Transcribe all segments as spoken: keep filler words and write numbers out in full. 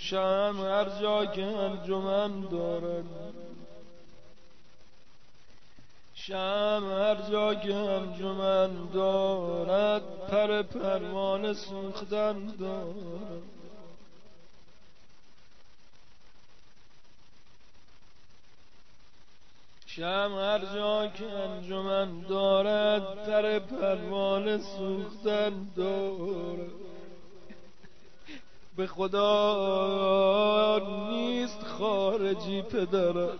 شمع هر جا که انجمن دارد، شمع هر جا که انجمن دارد، پر پروانه سوختن دارد. شمع هر جا که انجمن دارد، پر پروانه سوختن دارد. به خدا نیست خارجی پدرم،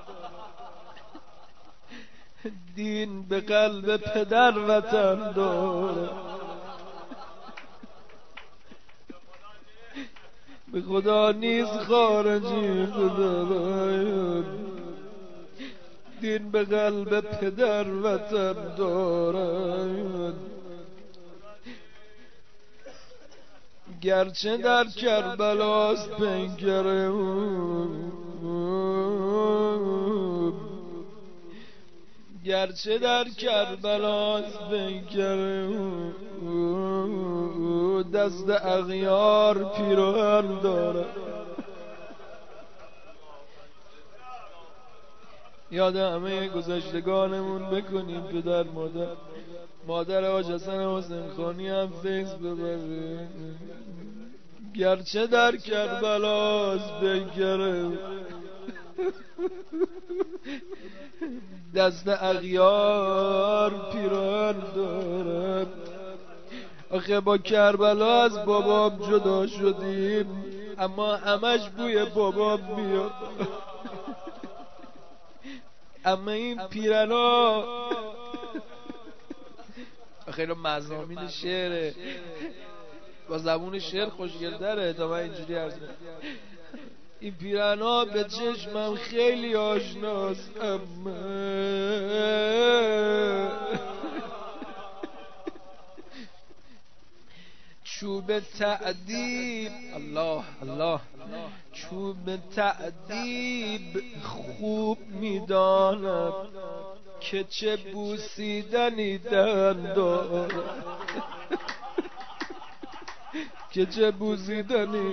دین به قلب پدر وطن داره. به خدا نیست خارجی پدرم، دین به قلب پدر وطن داره. گرچه در کربلاست پیکره، گرچه در کربلاست پیکره، دست اغیار پیراهن داره. یاد همه گذشتگانمون بکنیم پدر مادر، مادر حاج حسن حسین خانی هم فیض ببره. گرچه در کربلاست بگره، دست اغیار پیراهن دارد. آخه با کربلا از بابام جدا شدیم، اما همش بوی بابام میاد. اما این پیرنا خیلی مضامین شعره، با زبون شعر خوشگل داره تا من اینجوری عرض کنم. این پیرنا به چشمم خیلی آشناست، اما چوب تعذیب، الله الله، چوب تعذیب خوب میداند که چه بوسیدنی دن دارد، که چه بوسیدنی.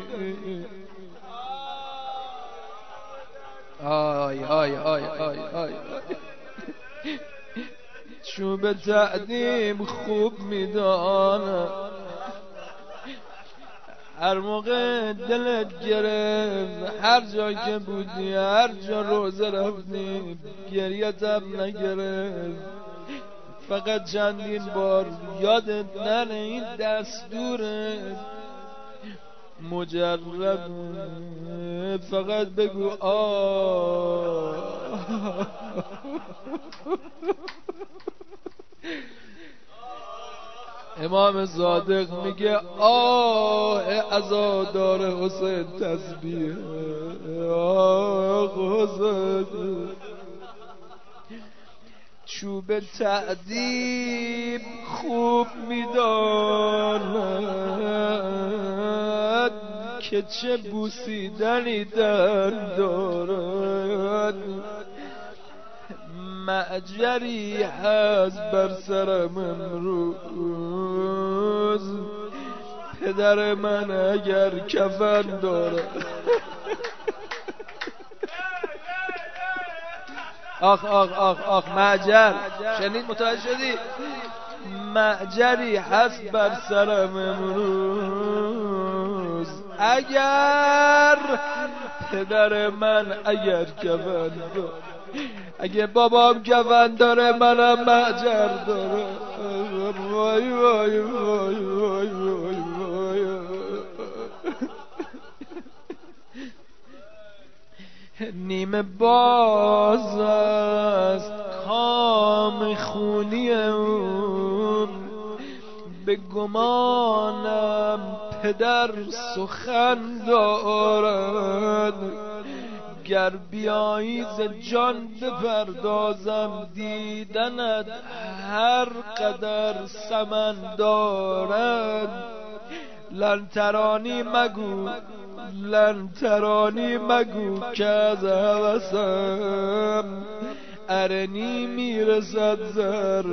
آی آی آی آی آی چوب تعذیب خوب میداند. هر موقع دلت گرفت، هر جا که بودی، هر جا روزه رفتی، گریتم نگرفت. فقط چندین بار یادت نره این دستوره مجرب، فقط بگو آه. امام صادق میگه آه عزادار حسین تسبیح، آه حسین. چوب تعذیب خوب میداند که چه بوسیدنی در دارد. معجری هست بر سرم امروز، پدر من اگر کفن داره. آخ آخ آخ آخ معجر، شنید؟ متوجه شدی؟ معجری هست بر سرم امروز، اگر پدر من اگر کفن داره. اگه بابام کفن داره منم معجر داره. وای وای وای وای وای وای. نیمه باز است کام خونی اون، به گمانم پدر سخن دارد. گر بیایی ز جان بپردازم، دیدنت هر قدر ثمن دارد. لن ترانی مگو، لن ترانی مگو که از هوسم ارنی میرسد زر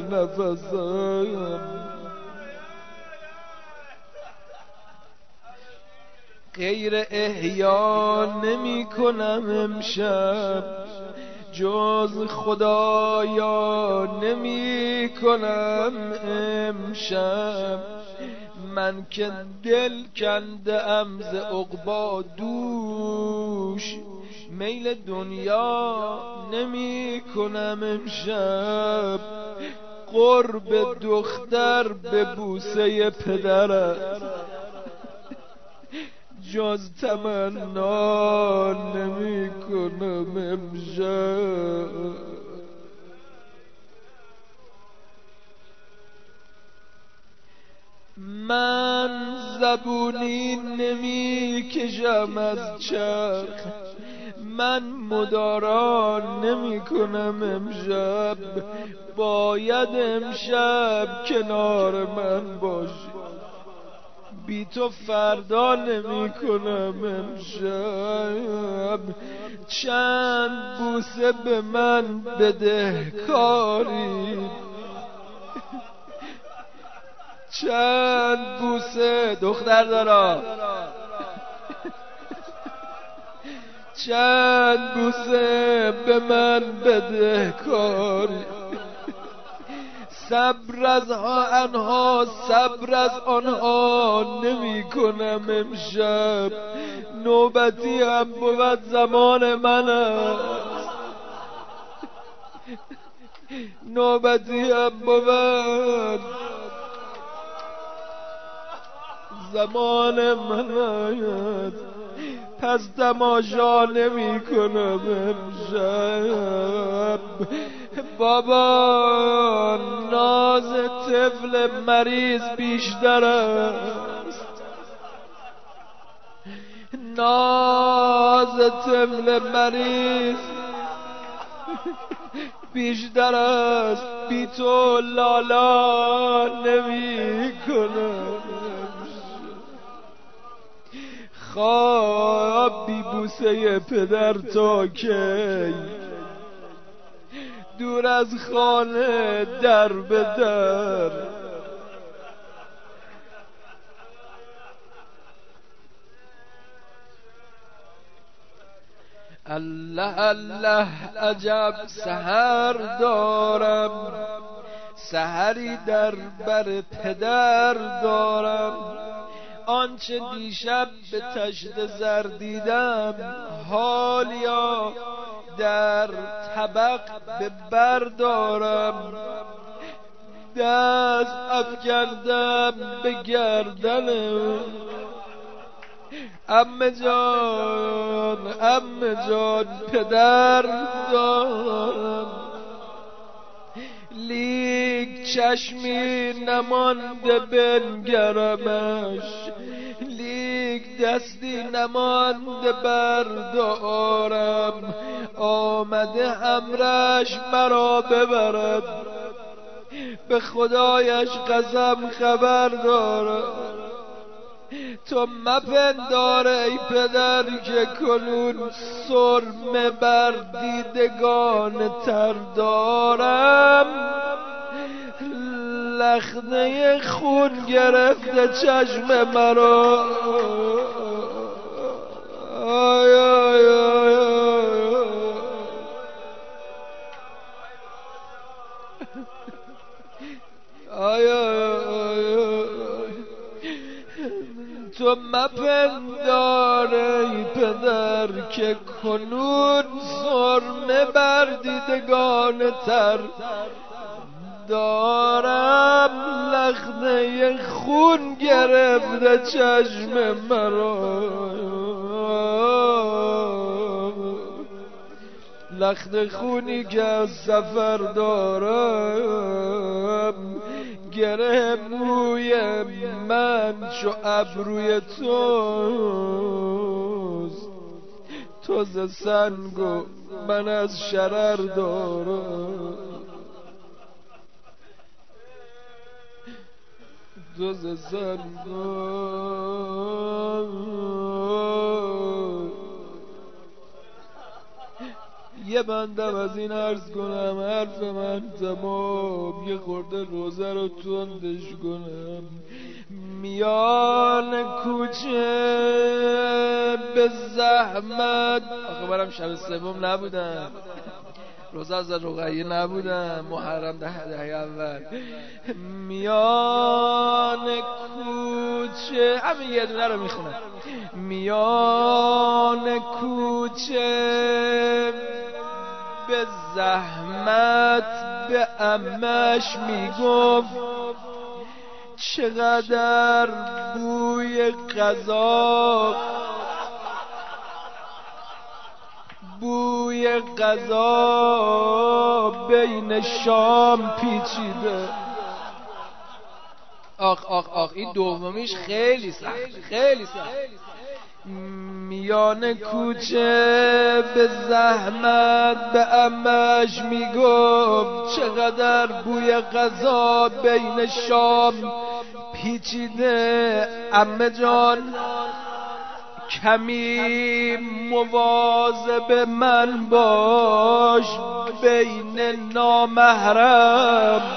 نفسم. غیر احیا نمی کنم امشب، جز خدایا نمی کنم امشب. من که دل کنده ام ز عقبی دوش، میل دنیا نمی کنم امشب. قرب دختر به بوسه پدرت، جز تمنا نمی کنم امشب. من زبونی نمی کشم از چرخ، من مدارا نمی کنم امشب. باید امشب کنار من باشی، بی تو فردا نمی کنم امشب. چند بوسه به من بده کاری، چند بوسه دختر دارا، چند بوسه به من بده کاری. صبر از آنها صبر از آنها نمی کنم امشب. نوبتی هم بود زمان من است، نوبتی هم بود زمان من است. پس تماشا نمی کنم امشب. بابا ناز طفل مریض بیشتر است، ناز طفل مریض بیشتر است. بی تو لالا نمی کنم. خواب بی بوسه پدر تا کی، دور از خانه در به در. الله الله عجب سحر دارم، سحری در بر پدر دارم. آنچه دیشب به تشت زر دیدم، حالیا در طبق به بردارم. دست افکندم به گردن عمه جان، عمه جان پدر دارم. لیک چشمی نمانده بنگرمش، لیک دستی نمانده بردارم. آمده امرش مرا ببرد، به خدایش قسم خبر دارم. تو مپندار ای پدر که کنون سرمه بر دیدگان تر دارم. لخنه خون گرفته چشم مرا، آی آی آی آی آی آی. تو مپندار ای پدر که کنون سرمه بر دیدگان تر دارم. لخنه خون گرفته چشم مرا، لخت خونی که از سفر دارم. گره موی من چو ابروی توست، تو ز سنگ و من از شرر دارم. تو ز سنگ یه بندم از این عرض کنم، حرف من تمام. یه خورده روزه رو تندش کنم. میان کوچه به زحمت. آخه برم شب سوم نبودم، روزه از رقیه نبودم، محرم ده دهه اول. میان کوچه همین یه دونه رو میخونم. میان کوچه به زحمت به عمش میگفت چقدر بوی غذا، بوی غذا بین شام پیچیده. آخ آخ آخ این دومیش خیلی سخت، خیلی سخت. میان کوچه به زحمت به عمش میگفت چقدر بوی غذا بین شام پیچیده. عمه جان کمی مواظب من باش بین نامحرم،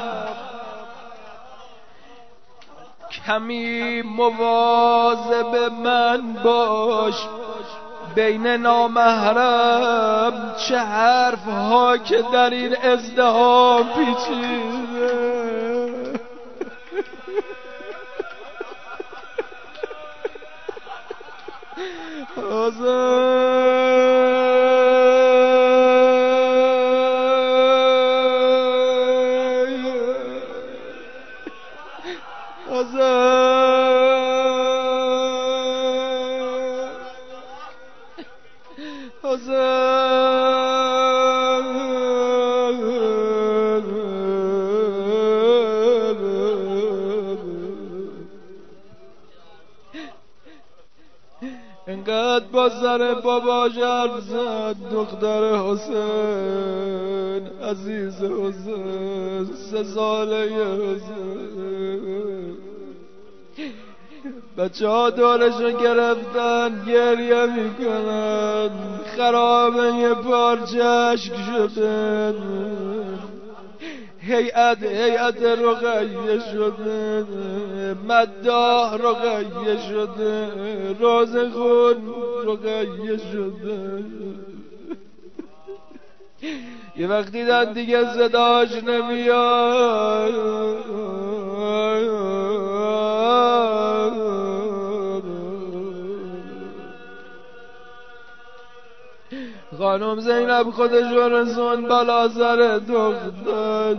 کمی مواظب من باش بین نامحرم. چه حرف ها که در این ازدحام پیچیده. انقدر با سر بابا حرف زد دختر حسین، عزیز حسین، سه ساله حسین. بچه ها دورشو گرفتن گریه میکنن، خرابه یه پارچه اشک شده. هیئت هیئت رقیه شده، مداح رقیه شده، روزخون رقیه شده. یه وقت دیدن دیگه صداش نمیاد، خانم زینب خودش رسون بالا سر دختر،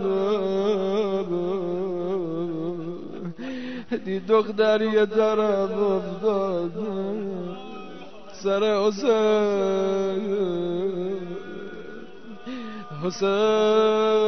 دید دختر یه طرف افتاد سر حسین. حسین